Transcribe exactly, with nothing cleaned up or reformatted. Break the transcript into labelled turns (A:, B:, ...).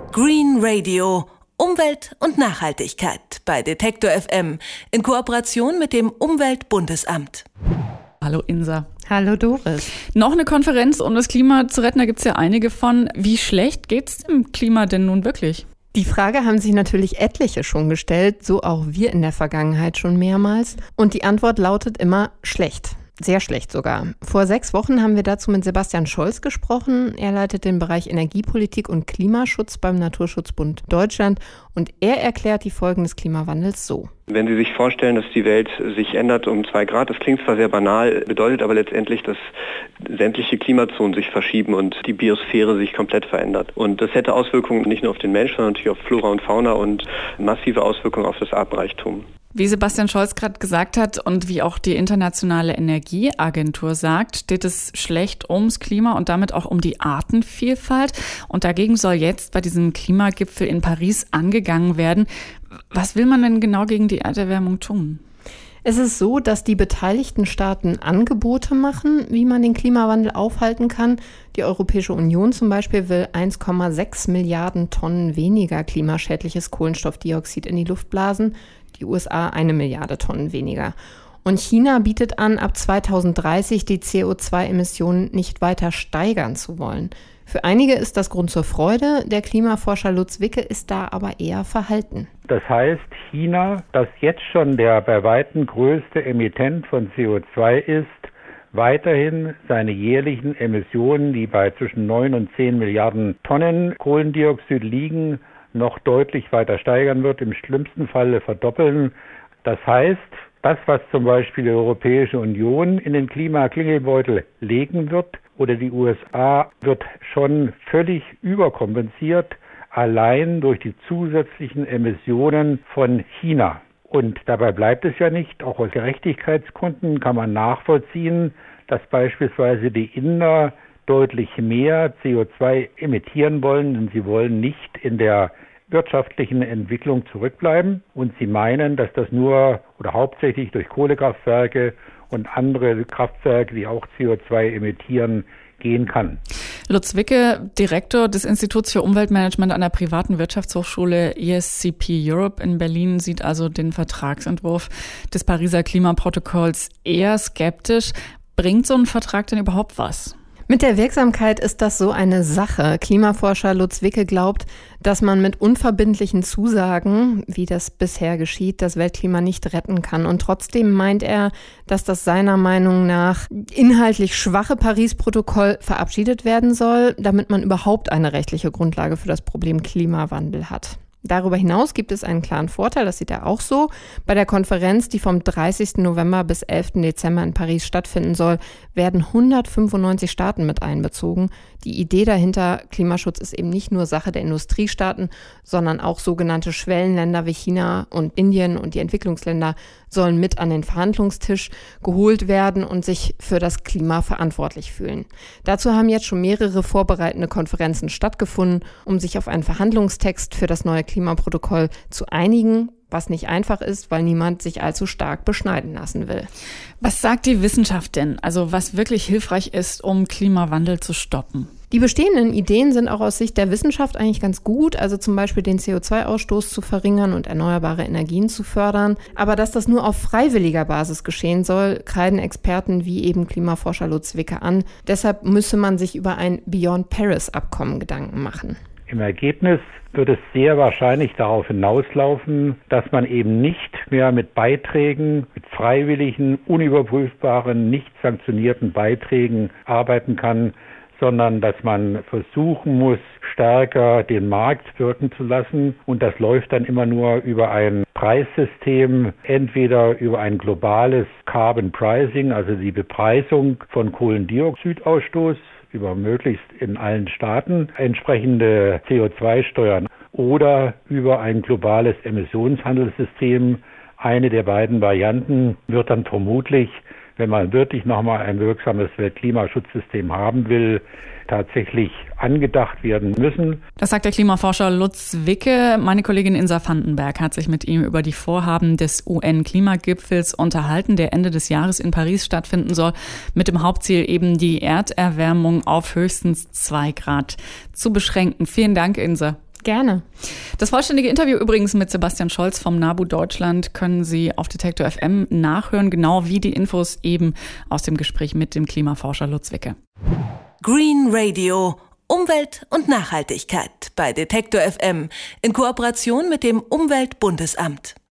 A: Green Radio. Umwelt und Nachhaltigkeit bei Detektor F M in Kooperation mit dem Umweltbundesamt.
B: Hallo Insa.
C: Hallo Doris.
B: Noch eine Konferenz, um das Klima zu retten, da gibt es ja einige von. Wie schlecht geht's dem Klima denn nun wirklich?
C: Die Frage haben sich natürlich etliche schon gestellt, so auch wir in der Vergangenheit schon mehrmals. Und die Antwort lautet immer schlecht. Sehr schlecht sogar. Vor sechs Wochen haben wir dazu mit Sebastian Scholz gesprochen. Er leitet den Bereich Energiepolitik und Klimaschutz beim Naturschutzbund Deutschland und er erklärt die Folgen des Klimawandels so.
D: Wenn Sie sich vorstellen, dass die Welt sich ändert um zwei Grad, das klingt zwar sehr banal, bedeutet aber letztendlich, dass sämtliche Klimazonen sich verschieben und die Biosphäre sich komplett verändert. Und das hätte Auswirkungen nicht nur auf den Menschen, sondern natürlich auf Flora und Fauna und massive Auswirkungen auf das Artenreichtum.
B: Wie Sebastian Scholz gerade gesagt hat und wie auch die Internationale Energieagentur sagt, steht es schlecht ums Klima und damit auch um die Artenvielfalt. Und dagegen soll jetzt bei diesem Klimagipfel in Paris angegangen werden. Was will man denn genau gegen die Erderwärmung tun?
C: Es ist so, dass die beteiligten Staaten Angebote machen, wie man den Klimawandel aufhalten kann. Die Europäische Union zum Beispiel will eins Komma sechs Milliarden Tonnen weniger klimaschädliches Kohlenstoffdioxid in die Luft blasen. Die U S A eine Milliarde Tonnen weniger. Und China bietet an, ab zweitausenddreißig die C O zwei Emissionen nicht weiter steigern zu wollen. Für einige ist das Grund zur Freude, der Klimaforscher Lutz Wicke ist da aber eher verhalten.
E: Das heißt, China, das jetzt schon der bei weitem größte Emittent von C O zwei ist, weiterhin seine jährlichen Emissionen, die bei zwischen neun und zehn Milliarden Tonnen Kohlendioxid liegen, noch deutlich weiter steigern wird, im schlimmsten Falle verdoppeln. Das heißt, das, was zum Beispiel die Europäische Union in den Klimaklingelbeutel legen wird oder die U S A, wird schon völlig überkompensiert, allein durch die zusätzlichen Emissionen von China. Und dabei bleibt es ja nicht. Auch aus Gerechtigkeitsgründen kann man nachvollziehen, dass beispielsweise die Inder deutlich mehr C O zwei emittieren wollen, denn sie wollen nicht in der wirtschaftlichen Entwicklung zurückbleiben. Und sie meinen, dass das nur oder hauptsächlich durch Kohlekraftwerke und andere Kraftwerke, die auch C O zwei emittieren, gehen kann.
B: Lutz Wicke, Direktor des Instituts für Umweltmanagement an der privaten Wirtschaftshochschule E S C P Europe in Berlin, sieht also den Vertragsentwurf des Pariser Klimaprotokolls eher skeptisch. Bringt so ein Vertrag denn überhaupt was?
C: Mit der Wirksamkeit ist das so eine Sache. Klimaforscher Lutz Wicke glaubt, dass man mit unverbindlichen Zusagen, wie das bisher geschieht, das Weltklima nicht retten kann. Und trotzdem meint er, dass das seiner Meinung nach inhaltlich schwache Paris-Protokoll verabschiedet werden soll, damit man überhaupt eine rechtliche Grundlage für das Problem Klimawandel hat. Darüber hinaus gibt es einen klaren Vorteil, das sieht er auch so. Bei der Konferenz, die vom dreißigsten November bis elften Dezember in Paris stattfinden soll, werden hundertfünfundneunzig Staaten mit einbezogen. Die Idee dahinter, Klimaschutz ist eben nicht nur Sache der Industriestaaten, sondern auch sogenannte Schwellenländer wie China und Indien und die Entwicklungsländer sollen mit an den Verhandlungstisch geholt werden und sich für das Klima verantwortlich fühlen. Dazu haben jetzt schon mehrere vorbereitende Konferenzen stattgefunden, um sich auf einen Verhandlungstext für das neue Klimaprotokoll zu einigen, was nicht einfach ist, weil niemand sich allzu stark beschneiden lassen will.
B: Was sagt die Wissenschaft denn? Also was wirklich hilfreich ist, um Klimawandel zu stoppen?
C: Die bestehenden Ideen sind auch aus Sicht der Wissenschaft eigentlich ganz gut, also zum Beispiel den C O zwei Ausstoß zu verringern und erneuerbare Energien zu fördern. Aber dass das nur auf freiwilliger Basis geschehen soll, kreiden Experten wie eben Klimaforscher Lutz Wicke an. Deshalb müsse man sich über ein Beyond-Paris-Abkommen Gedanken machen.
E: Im Ergebnis wird es sehr wahrscheinlich darauf hinauslaufen, dass man eben nicht mehr mit Beiträgen, mit freiwilligen, unüberprüfbaren, nicht sanktionierten Beiträgen arbeiten kann, sondern dass man versuchen muss, stärker den Markt wirken zu lassen. Und das läuft dann immer nur über ein Preissystem, entweder über ein globales Carbon Pricing, also die Bepreisung von Kohlendioxidausstoß, über möglichst in allen Staaten entsprechende C O zwei Steuern oder über ein globales Emissionshandelssystem. Eine der beiden Varianten wird dann vermutlich, wenn man wirklich nochmal ein wirksames Weltklimaschutzsystem haben will, tatsächlich angedacht werden müssen.
B: Das sagt der Klimaforscher Lutz Wicke. Meine Kollegin Insa Vandenberg hat sich mit ihm über die Vorhaben des U N-Klimagipfels unterhalten, der Ende des Jahres in Paris stattfinden soll, mit dem Hauptziel eben die Erderwärmung auf höchstens zwei Grad zu beschränken. Vielen Dank, Insa.
C: Gerne.
B: Das vollständige Interview übrigens mit Sebastian Scholz vom NABU Deutschland können Sie auf Detektor F M nachhören, genau wie die Infos eben aus dem Gespräch mit dem Klimaforscher Lutz Wicke.
A: Green Radio. Umwelt und Nachhaltigkeit bei Detektor F M in Kooperation mit dem Umweltbundesamt.